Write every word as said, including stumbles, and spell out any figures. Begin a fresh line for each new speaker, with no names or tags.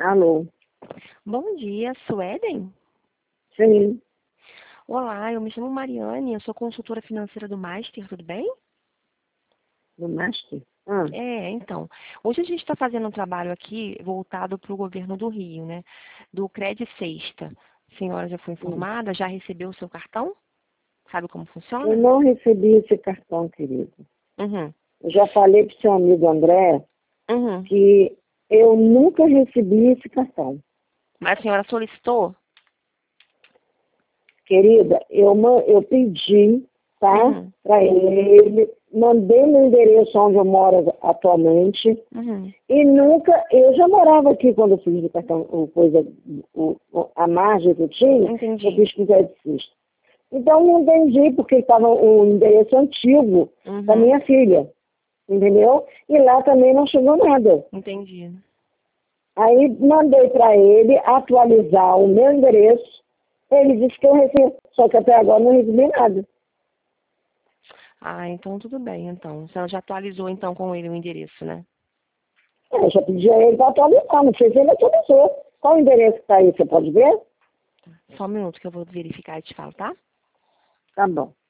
Alô?
Bom dia, Suelen?
Sim,
Olá, eu me chamo Mariane, eu sou consultora financeira do Master, tudo bem?
do Master? Ah,
É, então, hoje a gente está fazendo um trabalho aqui voltado para o governo do Rio, né? Do Cred Sexta. A senhora já foi
hum.
informada? Já recebeu o seu cartão? Sabe como
Eu
funciona?
não recebi esse cartão, querido.
Uhum,
Eu já falei para o seu amigo André
uhum.
que eu nunca recebi esse cartão.
Mas a senhora solicitou?
Querida, eu, ma- eu pedi, tá,
Uhum,
para ele, mandei meu endereço onde eu moro atualmente,
uhum.
e nunca, eu já morava aqui quando eu fiz o cartão, o coisa, o, o- a margem que eu tinha, eu
Entendi.
fiz com crédito. Então não entendi porque estava o endereço antigo da
Uhum,
minha filha, entendeu? E lá também não chegou nada.
entendi.
Aí mandei para ele atualizar o meu endereço, ele disse que eu recebi, só que até agora não recebi nada.
Ah, então tudo bem, então. A senhora já atualizou então com ele o endereço, né?
Eu já pedi a ele para atualizar, não sei se ele atualizou. Qual o endereço que está aí, você pode ver?
Só um minuto que eu vou verificar e te falo, tá?
Tá bom.